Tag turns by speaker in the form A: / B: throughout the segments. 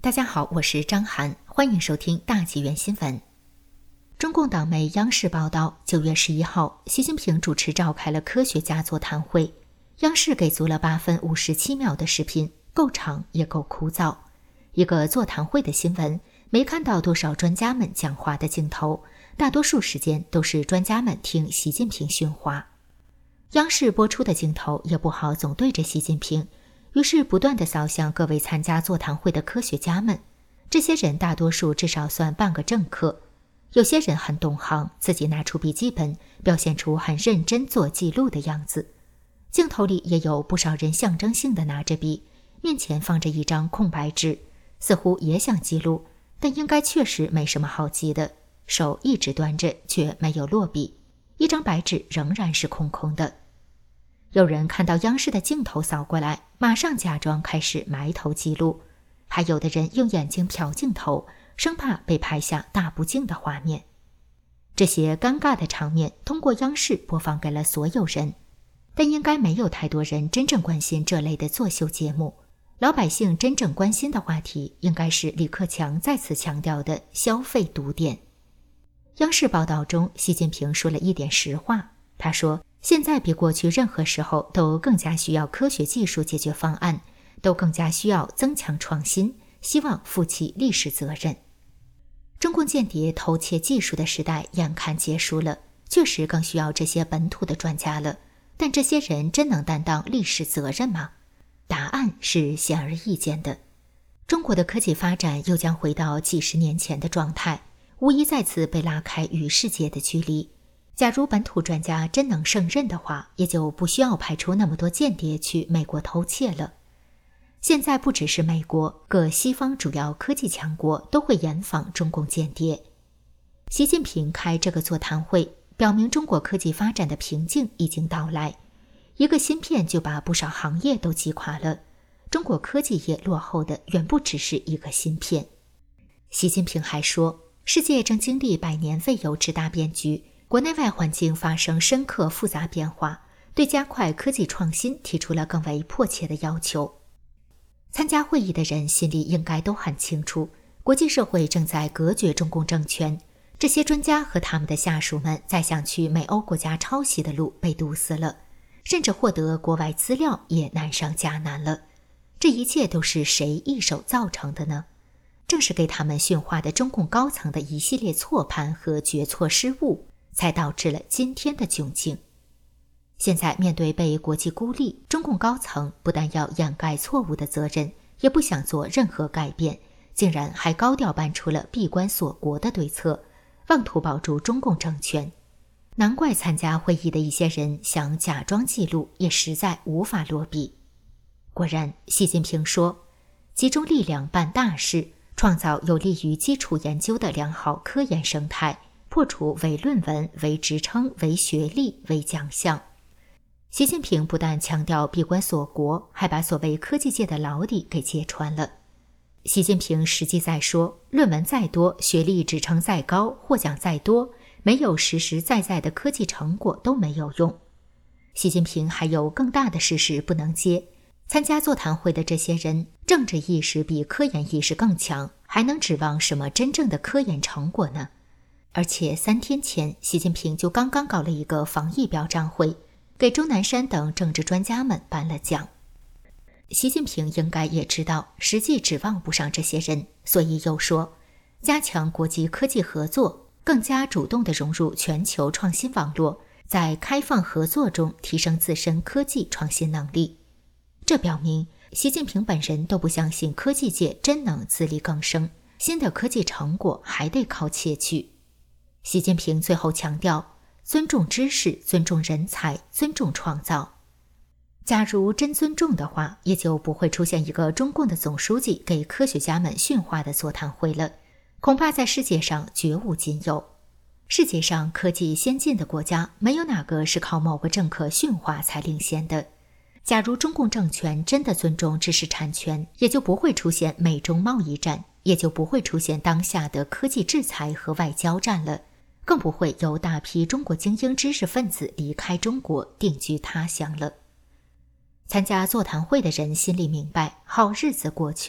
A: 大家好，我是张涵，欢迎收听大纪元新闻。中共党媒央视报道，9月11号，习近平主持召开了科学家座谈会。央视给足了8分57秒的视频，够长也够枯燥。一个座谈会的新闻，没看到多少专家们讲话的镜头，大多数时间都是专家们听习近平训话。央视播出的镜头也不好总对着习近平，于是不断地扫向各位参加座谈会的科学家们。这些人大多数至少算半个政客，有些人很懂行，自己拿出笔记本，表现出很认真做记录的样子。镜头里也有不少人象征性地拿着笔，面前放着一张空白纸，似乎也想记录，但应该确实没什么好记的，手一直端着却没有落笔，一张白纸仍然是空空的。有人看到央视的镜头扫过来，马上假装开始埋头记录，还有的人用眼睛瞟镜头，生怕被拍下大不敬的画面。这些尴尬的场面通过央视播放给了所有人，但应该没有太多人真正关心这类的作秀节目。老百姓真正关心的话题应该是李克强再次强调的消费堵点。央视报道中，习近平说了一点实话，他说现在比过去任何时候都更加需要科学技术解决方案，都更加需要增强创新，希望负起历史责任。中共间谍偷窃技术的时代眼看结束了，确实更需要这些本土的专家了，但这些人真能担当历史责任吗？答案是显而易见的。中国的科技发展又将回到几十年前的状态，无疑再次被拉开与世界的距离。假如本土专家真能胜任的话，也就不需要派出那么多间谍去美国偷窃了。现在不只是美国，各西方主要科技强国都会严防中共间谍。习近平开这个座谈会，表明中国科技发展的瓶颈已经到来。一个芯片就把不少行业都击垮了，中国科技业落后的远不只是一个芯片。习近平还说，世界正经历100年未有之大变局，国内外环境发生深刻复杂变化，对加快科技创新提出了更为迫切的要求。参加会议的人心里应该都很清楚，国际社会正在隔绝中共政权，这些专家和他们的下属们再想去美欧国家抄袭的路被堵死了，甚至获得国外资料也难上加难了。这一切都是谁一手造成的呢？正是给他们训话的中共高层的一系列错判和决策失误，才导致了今天的窘境。现在面对被国际孤立，中共高层不但要掩盖错误的责任，也不想做任何改变，竟然还高调搬出了闭关锁国的对策，妄图保住中共政权。难怪参加会议的一些人想假装记录，也实在无法落笔。果然，习近平说，集中力量办大事，创造有利于基础研究的良好科研生态，破除伪论文、伪职称、伪学历、伪奖项。习近平不但强调闭关锁国，还把所谓科技界的牢底给揭穿了。习近平实际在说，论文再多，学历职称再高，获奖再多，没有实实在在的科技成果都没有用。习近平还有更大的事实不能接，参加座谈会的这些人，政治意识比科研意识更强，还能指望什么真正的科研成果呢？而且3天前，习近平就刚刚搞了一个防疫表彰会，给钟南山等政治专家们颁了奖。习近平应该也知道实际指望不上这些人，所以又说，加强国际科技合作，更加主动地融入全球创新网络，在开放合作中提升自身科技创新能力。这表明习近平本人都不相信科技界真能自力更生，新的科技成果还得靠窃取。习近平最后强调，尊重知识，尊重人才，尊重创造。假如真尊重的话，也就不会出现一个中共的总书记给科学家们训话的座谈会了，恐怕在世界上绝无仅有。世界上科技先进的国家，没有哪个是靠某个政客训话才领先的。假如中共政权真的尊重知识产权，也就不会出现美中贸易战，也就不会出现当下的科技制裁和外交战了，更不会有大批中国精英知识分子离开中国定居他乡了。参加座谈会的人心里明白，好日子过去了，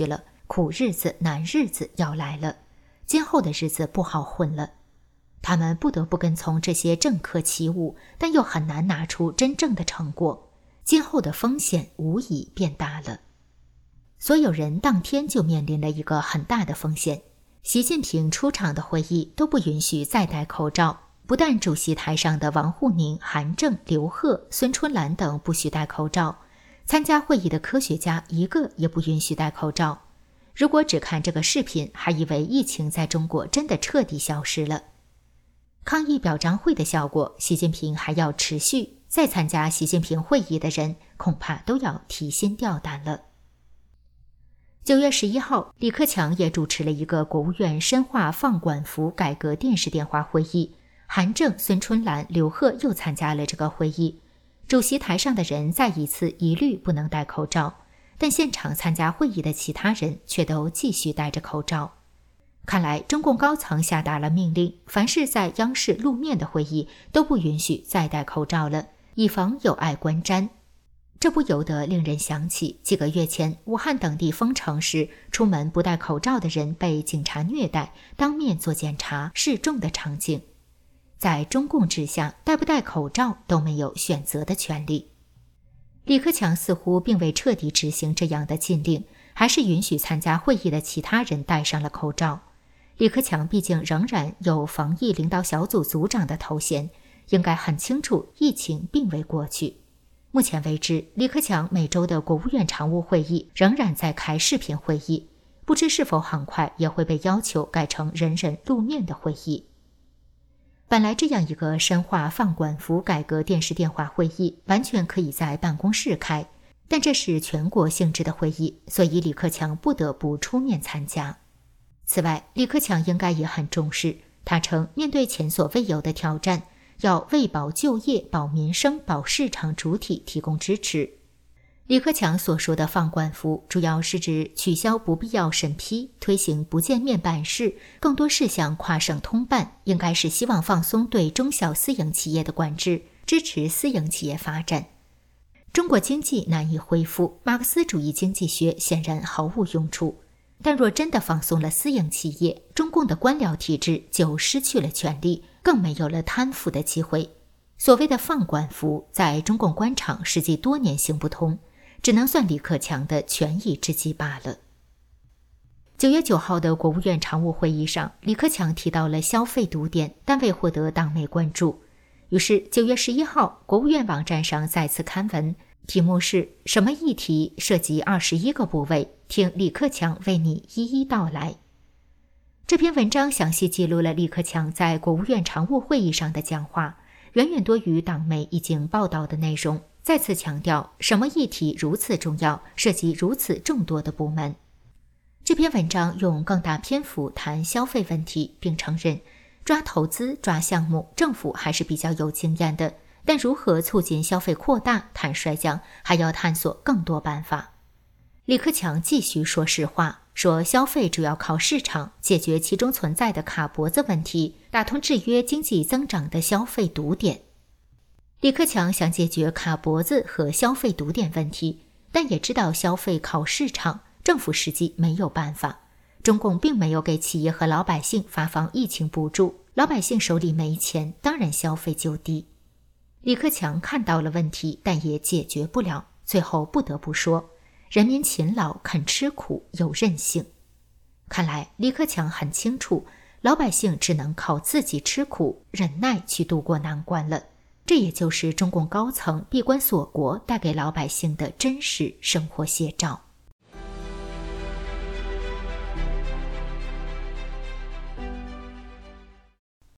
A: 苦日子、难日子要来了，今后的日子不好混了。他们不得不跟从这些政客起舞，但又很难拿出真正的成果，今后的风险无疑变大了。所有人当天就面临了一个很大的风险，习近平出场的会议都不允许再戴口罩，不但主席台上的王沪宁、韩正、刘鹤、孙春兰等不许戴口罩，参加会议的科学家一个也不允许戴口罩。如果只看这个视频，还以为疫情在中国真的彻底消失了。抗议表彰会的效果，习近平还要持续，再参加习近平会议的人恐怕都要提心吊胆了。9月11号，李克强也主持了一个国务院深化放管服改革电视电话会议，韩正、孙春兰、刘鹤又参加了这个会议。主席台上的人再一次一律不能戴口罩，但现场参加会议的其他人却都继续戴着口罩。看来中共高层下达了命令，凡是在央视露面的会议都不允许再戴口罩了，以防有碍观瞻。这不由得令人想起几个月前武汉等地封城时，出门不戴口罩的人被警察虐待，当面做检查示众的场景。在中共之下，戴不戴口罩都没有选择的权利。李克强似乎并未彻底执行这样的禁令，还是允许参加会议的其他人戴上了口罩。李克强毕竟仍然有防疫领导小组组长的头衔，应该很清楚疫情并未过去。目前为止，李克强每周的国务院常务会议仍然在开视频会议，不知是否很快也会被要求改成人人露面的会议。本来这样一个深化放管服改革电视电话会议完全可以在办公室开，但这是全国性质的会议，所以李克强不得不出面参加。此外，李克强应该也很重视，他称面对前所未有的挑战，要为保就业、保民生、保市场主体提供支持。李克强所说的放管服，主要是指取消不必要审批，推行不见面办事，更多事项跨省通办，应该是希望放松对中小私营企业的管制，支持私营企业发展。中国经济难以恢复，马克思主义经济学显然毫无用处。但若真的放松了私营企业，中共的官僚体制就失去了权力，更没有了贪腐的机会。所谓的放管服，在中共官场实际多年行不通，只能算李克强的权宜之计罢了。9月9号的国务院常务会议上，李克强提到了消费堵点，但未获得党内关注。于是9月11号，国务院网站上再次刊文，题目是什么议题涉及21个部位，听李克强为你一一道来。这篇文章详细记录了李克强在国务院常务会议上的讲话，远远多于党媒已经报道的内容，再次强调什么议题如此重要，涉及如此众多的部门。这篇文章用更大篇幅谈消费问题，并承认抓投资、抓项目，政府还是比较有经验的，但如何促进消费扩大，坦率讲，还要探索更多办法。李克强继续说实话，说消费主要靠市场，解决其中存在的卡脖子问题，打通制约经济增长的消费堵点。李克强想解决卡脖子和消费堵点问题，但也知道消费靠市场，政府实际没有办法。中共并没有给企业和老百姓发放疫情补助，老百姓手里没钱，当然消费就低。李克强看到了问题，但也解决不了，最后不得不说，人民勤劳肯吃苦有韧性。看来李克强很清楚，老百姓只能靠自己吃苦忍耐去度过难关了，这也就是中共高层闭关锁国带给老百姓的真实生活写照。